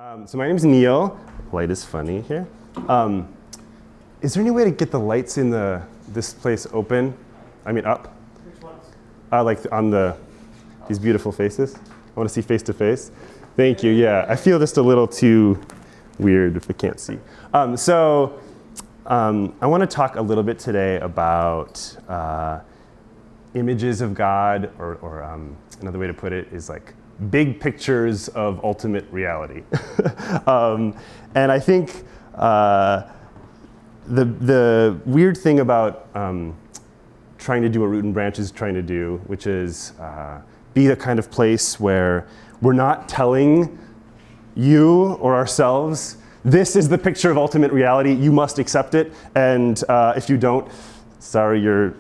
So my name's Neil. Light is funny here. Is there any way to get the lights in this place open? I mean up? Which ones? Like on these beautiful faces. I want to see face to face. Thank you, yeah. I feel just a little too weird if I can't see. I want to talk a little bit today about images of God, or another way to put it is like big pictures of ultimate reality. And I think the weird thing about trying to do what Root and Branch is trying to do, which is be the kind of place where we're not telling you or ourselves, this is the picture of ultimate reality, you must accept it, and if you don't, sorry, you're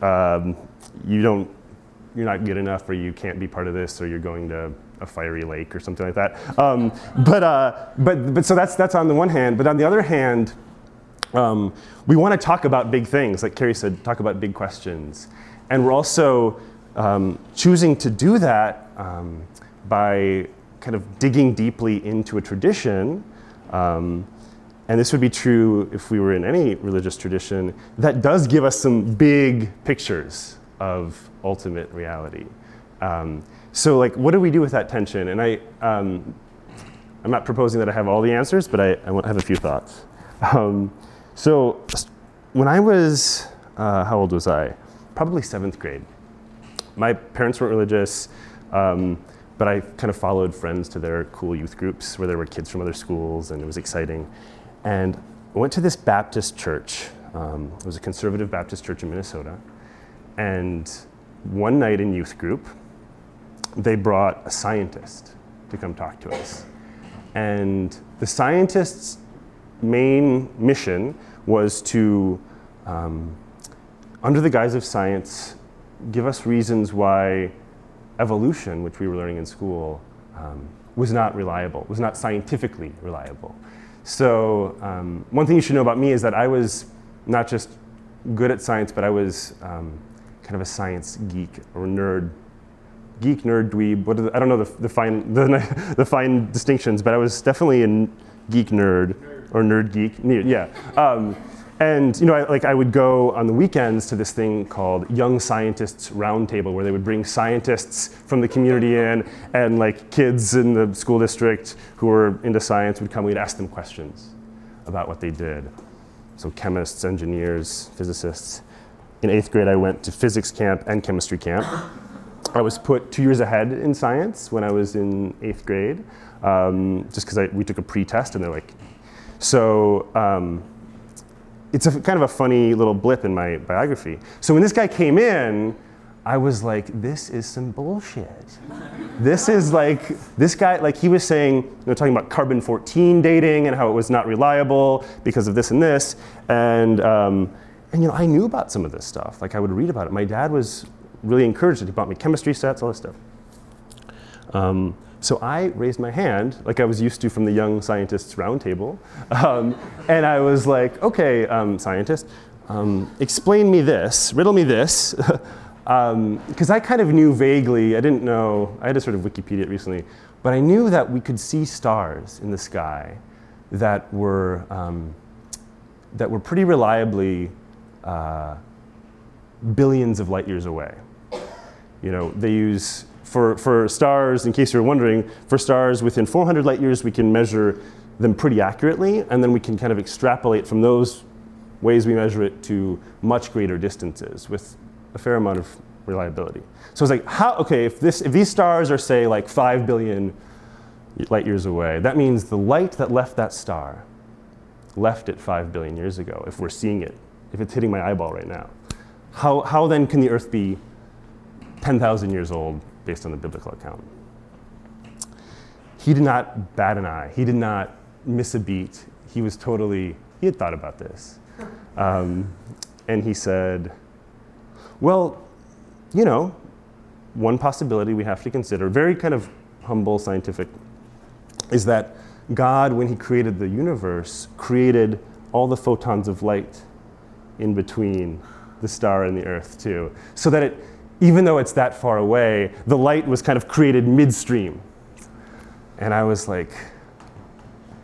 not good enough, or you can't be part of this, or you're going to a fiery lake or something like that. But so that's on the one hand. But on the other hand, we want to talk about big things, like Carrie said, talk about big questions. And we're also choosing to do that by kind of digging deeply into a tradition. And this would be true if we were in any religious tradition that does give us some big pictures of ultimate reality. So like, what do we do with that tension? And I'm not proposing that I have all the answers, but I have a few thoughts. So when I was, how old was I? Probably 7th grade. My parents weren't religious, but I kind of followed friends to their cool youth groups where there were kids from other schools, and it was exciting. And I went to this Baptist church. It was a conservative Baptist church in Minnesota. And one night in youth group, they brought a scientist to come talk to us. And the scientist's main mission was to, under the guise of science, give us reasons why evolution, which we were learning in school, was not reliable, was not scientifically reliable. So one thing you should know about me is that I was not just good at science, but I was kind of a science geek or nerd. Geek, nerd, dweeb, I don't know the fine distinctions, but I was definitely a geek nerd or nerd geek, yeah. And you know, I would go on the weekends to this thing called Young Scientists Roundtable, where they would bring scientists from the community in, and like kids in the school district who were into science would come. We'd ask them questions about what they did. So chemists, engineers, physicists. In 8th grade, I went to physics camp and chemistry camp. I was put 2 years ahead in science when I was in 8th grade, just because we took a pre-test, and they're like, so it's kind of a funny little blip in my biography. So when this guy came in, I was like, this is some bullshit. This is like, this guy, like he was saying, talking about carbon-14 dating and how it was not reliable because of this and this, and I knew about some of this stuff. Like I would read about it. My dad was really encouraged it. He bought me chemistry sets, all this stuff. So I raised my hand, like I was used to from the Young Scientists Roundtable, and I was like, okay, scientist, explain me this, riddle me this, because I kind of knew vaguely, I didn't know, I had to sort of Wikipedia it recently, but I knew that we could see stars in the sky that were pretty reliably billions of light years away. They use, for stars, in case you're wondering, for stars within 400 light years, we can measure them pretty accurately, and then we can kind of extrapolate from those ways we measure it to much greater distances with a fair amount of reliability. So it's like, if these stars are, say, like 5 billion light years away, that means the light that left that star left it 5 billion years ago, if we're seeing it, if it's hitting my eyeball right now. How then can the Earth be 10,000 years old based on the biblical account? He did not bat an eye. He did not miss a beat. He had thought about this. And he said, well, one possibility we have to consider, very kind of humble scientific, is that God, when he created the universe, created all the photons of light in between the star and the Earth too. So that even though it's that far away, the light was kind of created midstream. And I was like,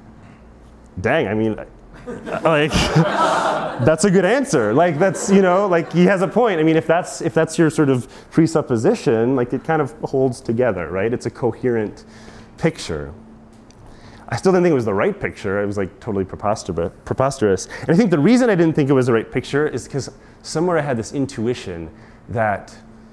dang, I mean, like, that's a good answer. Like, that's, you know, like, he has a point. I mean, if that's your sort of presupposition, like, it kind of holds together, right? It's a coherent picture. I still didn't think it was the right picture. It was like totally preposterous. And I think the reason I didn't think it was the right picture is because somewhere I had this intuition that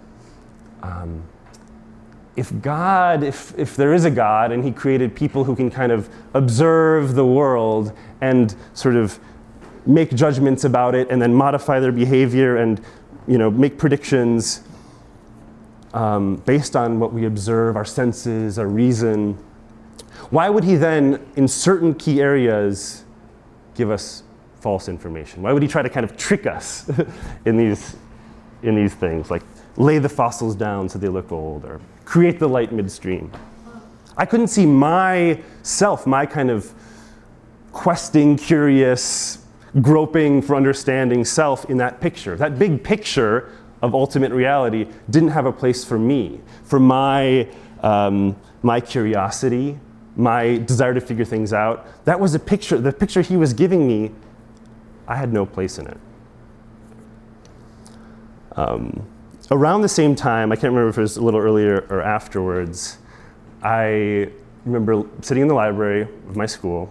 if there is a God and he created people who can kind of observe the world and sort of make judgments about it and then modify their behavior and, you know, make predictions based on what we observe, our senses, our reason, why would he then, in certain key areas, give us false information? Why would he try to kind of trick us in these things, like lay the fossils down so they look old, or create the light midstream? I couldn't see myself, my kind of questing, curious, groping for understanding self in that picture. That big picture of ultimate reality didn't have a place for me, for my curiosity, my desire to figure things out. That was the picture he was giving me. I had no place in it. Around the same time, I can't remember if it was a little earlier or afterwards, I remember sitting in the library of my school,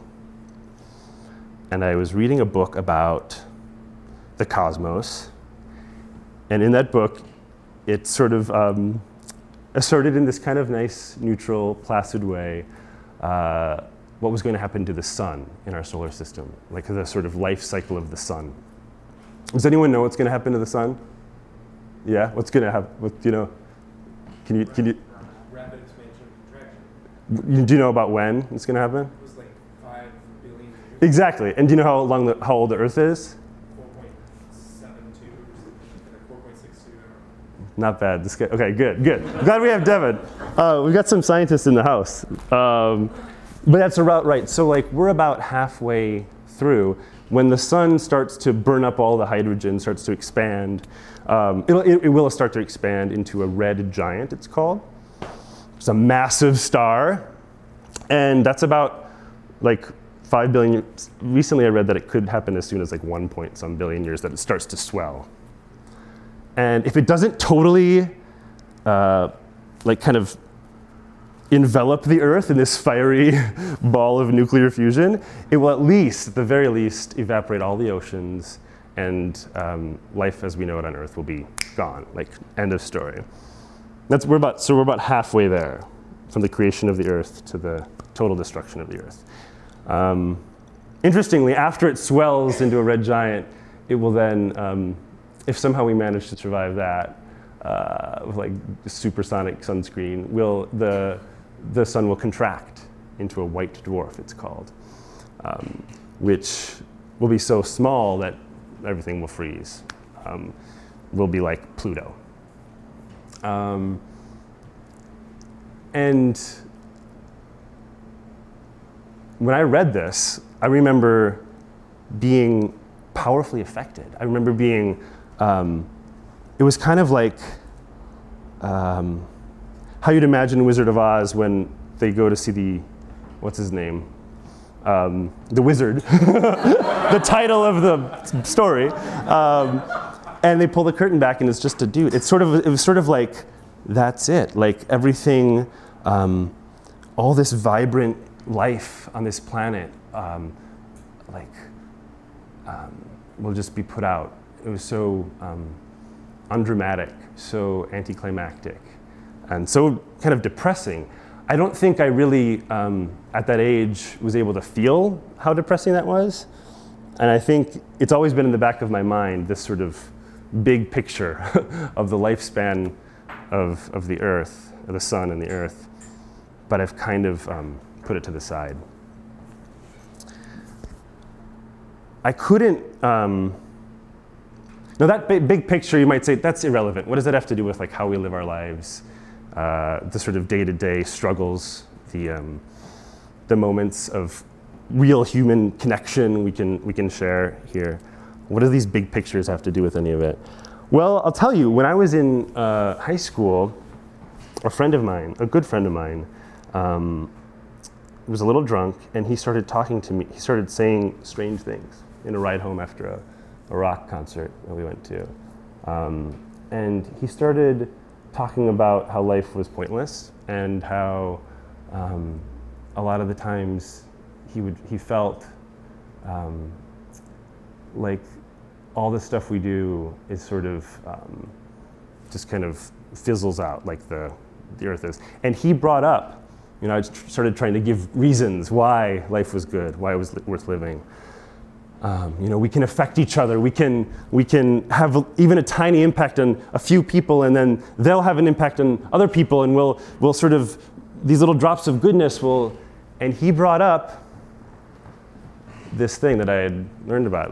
and I was reading a book about the cosmos. And in that book, it sort of asserted in this kind of nice, neutral, placid way what was going to happen to the sun in our solar system, like the sort of life cycle of the sun. Does anyone know what's going to happen to the sun? Yeah, what's going to happen? Do you know? Can you? Rapid expansion and contraction. Do you know about when it's going to happen? It was like 5 billion years. Exactly. And do you know how old the Earth is? 4.72 or 4.62. Not bad. This guy, okay, good. Glad we have Devin. We've got some scientists in the house. But that's about right. So like we're about halfway through. When the sun starts to burn up all the hydrogen, starts to expand, it will start to expand into a red giant, it's called. It's a massive star. And that's about like 5 billion. Recently I read that it could happen as soon as like 1 point some billion years that it starts to swell. And if it doesn't totally like kind of envelop the Earth in this fiery ball of nuclear fusion, it will at the very least, evaporate all the oceans, and life as we know it on Earth will be gone, like end of story. We're about halfway there, from the creation of the Earth to the total destruction of the Earth. Interestingly, after it swells into a red giant, it will then, if somehow we manage to survive that, with like supersonic sunscreen, the sun will contract into a white dwarf, it's called, which will be so small that everything will freeze. Will be like Pluto. And when I read this, I remember being powerfully affected. I remember being, it was kind of like how you'd imagine Wizard of Oz when they go to see what's his name? The wizard, the title of the story. And they pull the curtain back and it's just a dude. It was sort of like, that's it. Like everything, all this vibrant life on this planet, will just be put out. It was so undramatic, so anticlimactic, and so kind of depressing. I don't think I really, at that age, was able to feel how depressing that was. And I think it's always been in the back of my mind, this sort of big picture of the lifespan of the Earth, of the sun and the Earth. But I've kind of put it to the side. I couldn't, now that big picture, you might say, that's irrelevant. What does that have to do with like how we live our lives? The sort of day-to-day struggles, the moments of real human connection we can share here. What do these big pictures have to do with any of it? Well, I'll tell you, when I was in high school, a good friend of mine, was a little drunk, and he started talking to me. He started saying strange things in a ride home after a rock concert that we went to. And he started talking about how life was pointless and how a lot of the times he felt like all the stuff we do is sort of just kind of fizzles out like the earth is. And he brought up, I started trying to give reasons why life was good, why it was worth living. We can affect each other. We can have even a tiny impact on a few people, and then they'll have an impact on other people, and we'll sort of, these little drops of goodness will, and he brought up this thing that I had learned about,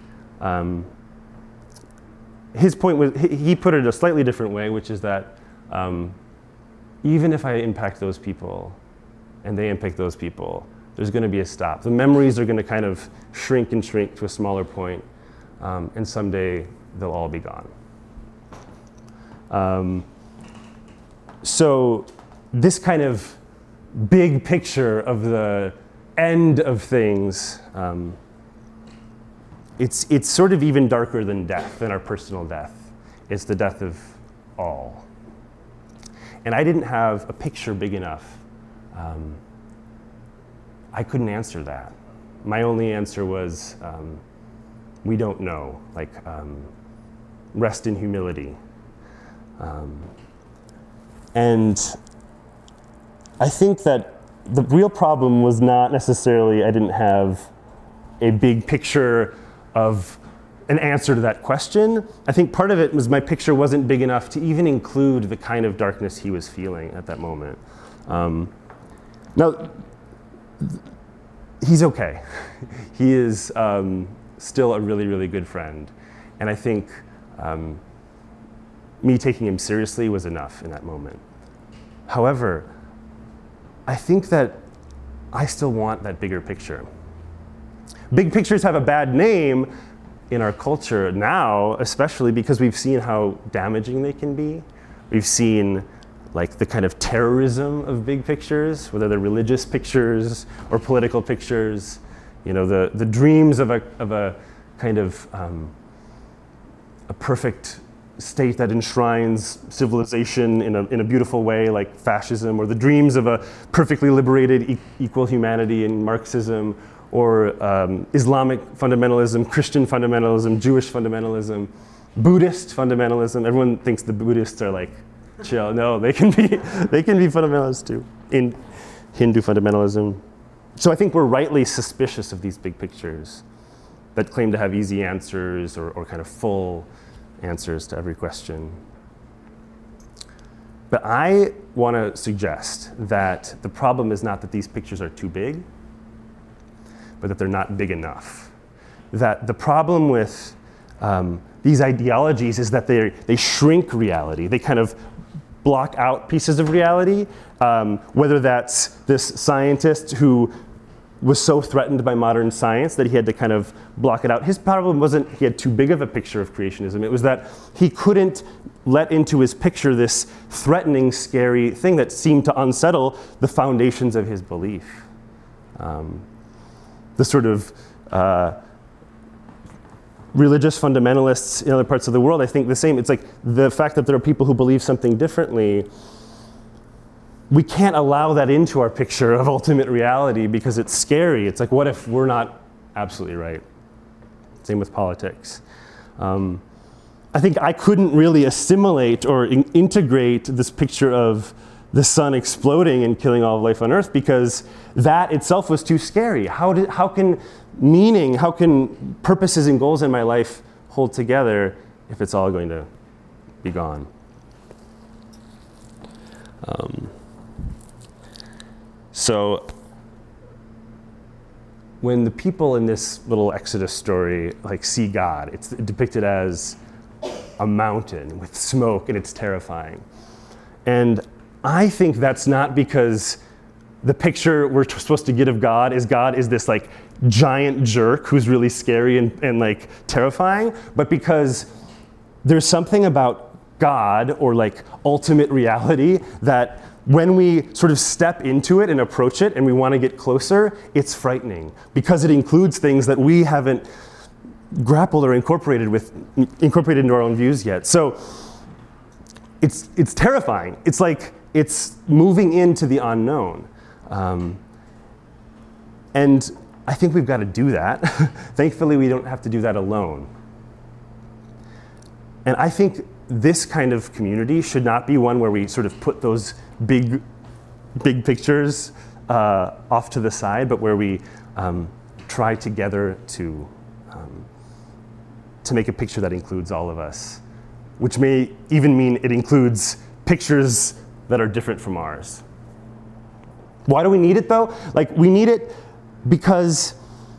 his point was, he put it a slightly different way, which is that even if I impact those people and they impact those people, there's going to be a stop. The memories are going to kind of shrink and shrink to a smaller point, and someday they'll all be gone. So this kind of big picture of the end of things, it's sort of even darker than death, than our personal death. It's the death of all. And I didn't have a picture big enough. I couldn't answer that. My only answer was, we don't know, rest in humility. And I think that the real problem was not necessarily I didn't have a big picture of an answer to that question. I think part of it was my picture wasn't big enough to even include the kind of darkness he was feeling at that moment. Now, he's okay. He is still a really, really good friend. And I think me taking him seriously was enough in that moment. However, I think that I still want that bigger picture. Big pictures have a bad name in our culture now, especially because we've seen how damaging they can be. We've seen the kind of terrorism of big pictures, whether they're religious pictures or political pictures. The dreams of a kind of a perfect state that enshrines civilization in a beautiful way, like fascism, or the dreams of a perfectly liberated equal humanity in Marxism, or Islamic fundamentalism, Christian fundamentalism, Jewish fundamentalism, Buddhist fundamentalism. Everyone thinks the Buddhists are chill. No, they can be fundamentalists too, in Hindu fundamentalism. So I think we're rightly suspicious of these big pictures that claim to have easy answers or kind of full answers to every question. But I want to suggest that the problem is not that these pictures are too big, but that they're not big enough. That the problem with these ideologies is that they shrink reality. They kind of block out pieces of reality, whether that's this scientist who was so threatened by modern science that he had to kind of block it out. His problem wasn't he had too big of a picture of creationism. It was that he couldn't let into his picture this threatening, scary thing that seemed to unsettle the foundations of his belief. The sort of religious fundamentalists in other parts of the world, I think the same. It's the fact that there are people who believe something differently. We can't allow that into our picture of ultimate reality because it's scary. It's what if we're not absolutely right? Same with politics. I think I couldn't really assimilate or integrate this picture of the sun exploding and killing all of life on Earth because that itself was too scary. How can meaning, how can purposes and goals in my life hold together if it's all going to be gone? So when the people in this little Exodus story see God, it's depicted as a mountain with smoke and it's terrifying. And I think that's not because the picture we're supposed to get of God is this giant jerk who's really scary and terrifying, but because there's something about God or ultimate reality that when we sort of step into it and approach it and we want to get closer, it's frightening because it includes things that we haven't grappled or incorporated into our own views yet. So it's terrifying. It's like it's moving into the unknown. And I think we've got to do that. Thankfully, we don't have to do that alone. And I think this kind of community should not be one where we sort of put those big pictures off to the side, but where we try together to make a picture that includes all of us, which may even mean it includes pictures that are different from ours. Why do we need it, though? Like, we need it because,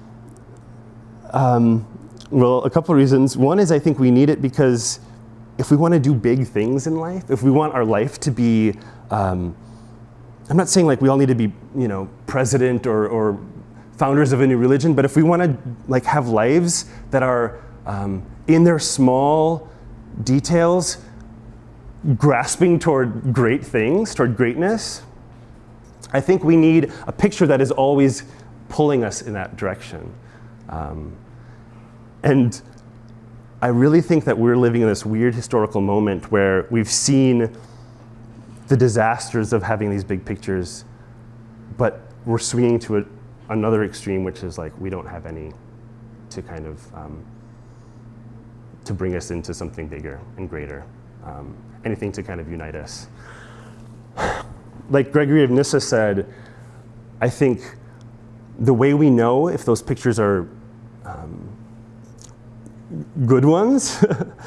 well, a couple of reasons. One is I think we need it because if we want to do big things in life, if we want our life to be, I'm not saying like we all need to be, president or founders of a new religion, but if we want to like have lives that are in their small details grasping toward great things, toward greatness, I think we need a picture that is always pulling us in that direction. And I really think that we're living in this weird historical moment where we've seen the disasters of having these big pictures, but we're swinging to another extreme, which is like we don't have any to kind of to bring us into something bigger and greater, anything to kind of unite us. Like Gregory of Nyssa said, I think the way we know if those pictures are good ones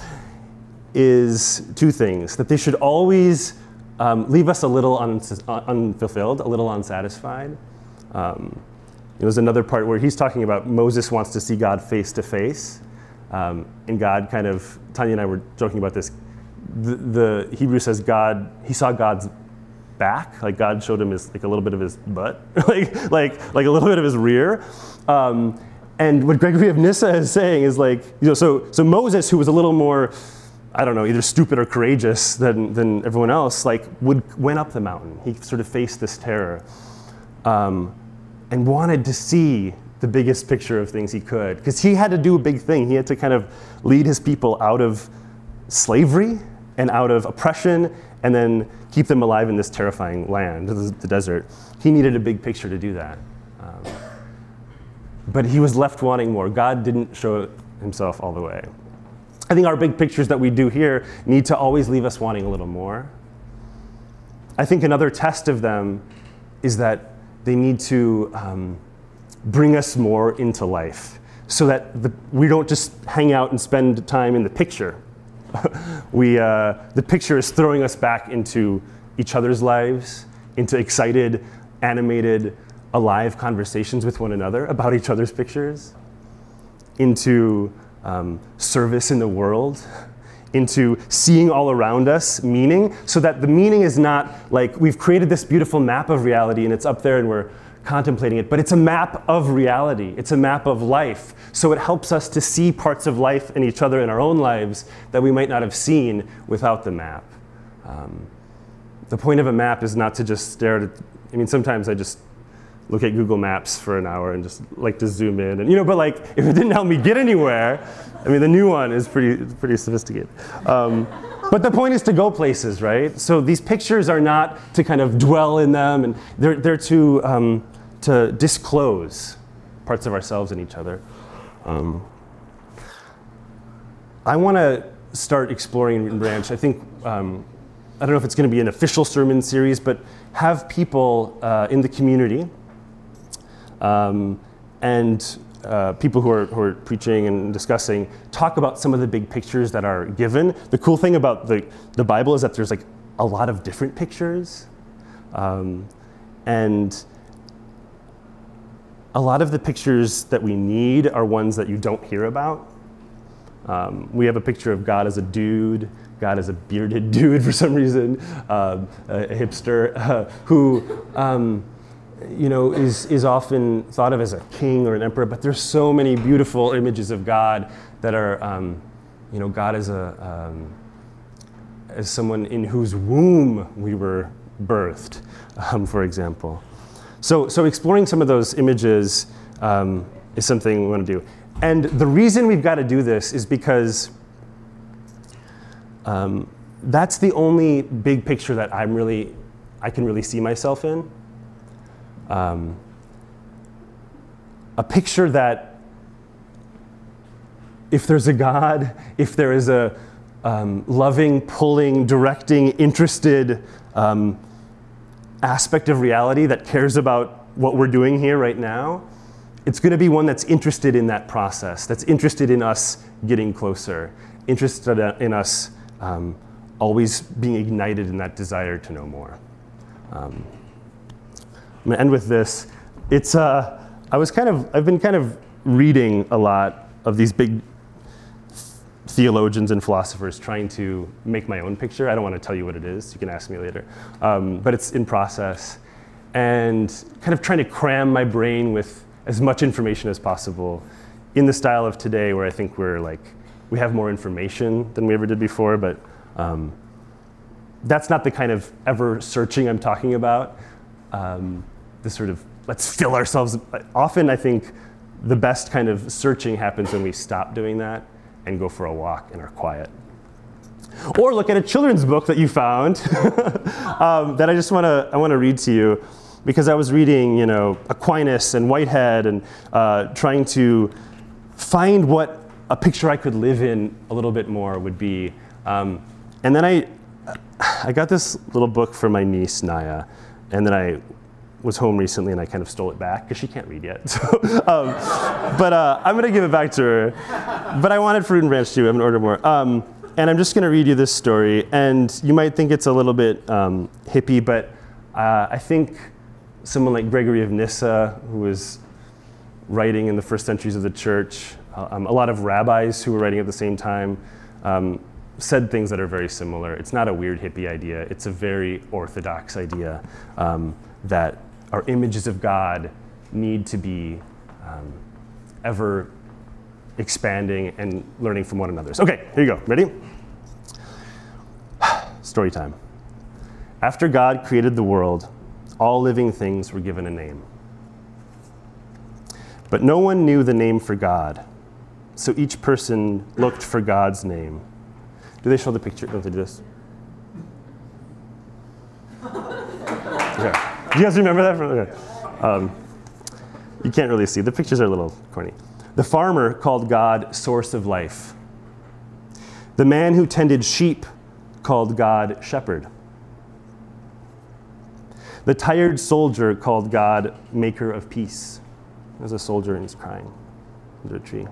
is two things: that they should always leave us a little unfulfilled, a little unsatisfied. There's another part where he's talking about Moses wants to see God face to face, and God kind of, Tanya and I were joking about this. The Hebrew says he saw God's back, like God showed him like a little bit of his butt, like a little bit of his rear. And what Gregory of Nyssa is saying is like, so Moses, who was a little more, I don't know, either stupid or courageous than everyone else, like went up the mountain. He sort of faced this terror, and wanted to see the biggest picture of things he could, because he had to do a big thing. He had to kind of lead his people out of slavery and out of oppression, and then keep them alive in this terrifying land, the desert. He needed a big picture to do that. But he was left wanting more. God didn't show himself all the way. I think our big pictures that we do here need to always leave us wanting a little more. I think another test of them is that they need to bring us more into life, so that we don't just hang out and spend time in the picture. The picture is throwing us back into each other's lives, into excited, animated, alive conversations with one another about each other's pictures, into service in the world, into seeing all around us meaning, so that the meaning is not like we've created this beautiful map of reality and it's up there and we're contemplating it, but it's a map of reality. It's a map of life. So it helps us to see parts of life in each other in our own lives that we might not have seen without the map. The point of a map is not to just stare at it. Sometimes I just look at Google Maps for an hour and just like to zoom in, and but like if it didn't help me get anywhere, the new one is pretty sophisticated. But the point is to go places, right? So these pictures are not to kind of dwell in them, and they're to disclose parts of ourselves and each other. I want to start exploring in Branch. I think I don't know if it's going to be an official sermon series, but have people in the community and people who are preaching and discussing talk about some of the big pictures that are given. The cool thing about the Bible is that there's like a lot of different pictures, and a lot of the pictures that we need are ones that you don't hear about. We have a picture of God as a dude, God as a bearded dude for some reason, a hipster who is often thought of as a king or an emperor, but there's so many beautiful images of God that are, God as someone in whose womb we were birthed, for example. So exploring some of those images is something we want to do. And the reason we've got to do this is because that's the only big picture that I can really see myself in. A picture that if there's a God, if there is a loving, pulling, directing, interested aspect of reality that cares about what we're doing here right now, it's going to be one that's interested in that process, that's interested in us getting closer, interested in us always being ignited in that desire to know more. I'm going to end with this. I've been kind of reading a lot of these big theologians and philosophers trying to make my own picture. I don't want to tell you what it is. You can ask me later. But it's in process. And kind of trying to cram my brain with as much information as possible in the style of today, where I think we have more information than we ever did before, but that's not the kind of ever searching I'm talking about. This sort of, let's fill ourselves. Often I think the best kind of searching happens when we stop doing that and go for a walk and are quiet. Or look at a children's book that you found that I want to read to you, because I was reading, Aquinas and Whitehead and trying to find what a picture I could live in a little bit more would be. And then I got this little book for my niece, Naya, and then I was home recently and I kind of stole it back because she can't read yet. So, but I'm going to give it back to her. But I wanted Fruit and Branch too. I'm going to order more. And I'm just going to read you this story. And you might think it's a little bit hippie, but I think someone like Gregory of Nyssa, who was writing in the first centuries of the church, a lot of rabbis who were writing at the same time, said things that are very similar. It's not a weird hippie idea. It's a very orthodox idea that our images of God need to be ever expanding and learning from one another. So, okay, here you go. Ready? Story time. After God created the world, all living things were given a name. But no one knew the name for God, so each person looked for God's name. Do they show the picture? Don't they do this? Okay. Do you guys remember that? Okay. You can't really see. The pictures are a little corny. The farmer called God source of life. The man who tended sheep called God shepherd. The tired soldier called God maker of peace. There's a soldier and he's crying under a tree.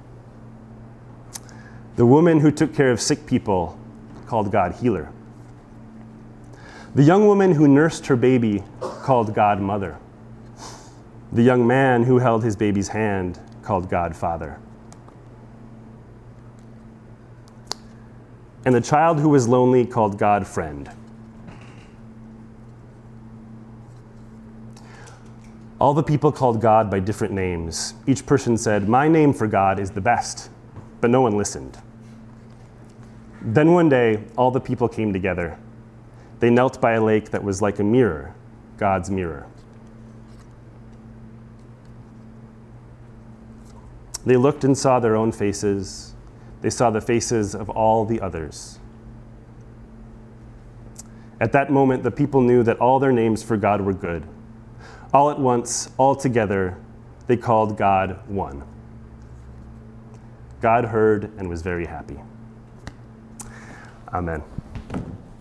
The woman who took care of sick people called God healer. The young woman who nursed her baby called God mother. The young man who held his baby's hand called God father. And the child who was lonely called God friend. All the people called God by different names. Each person said, "My name for God is the best," but no one listened. Then one day, all the people came together. They knelt by a lake that was like a mirror, God's mirror. They looked and saw their own faces. They saw the faces of all the others. At that moment, the people knew that all their names for God were good. All at once, all together, they called God one. God heard and was very happy. Amen.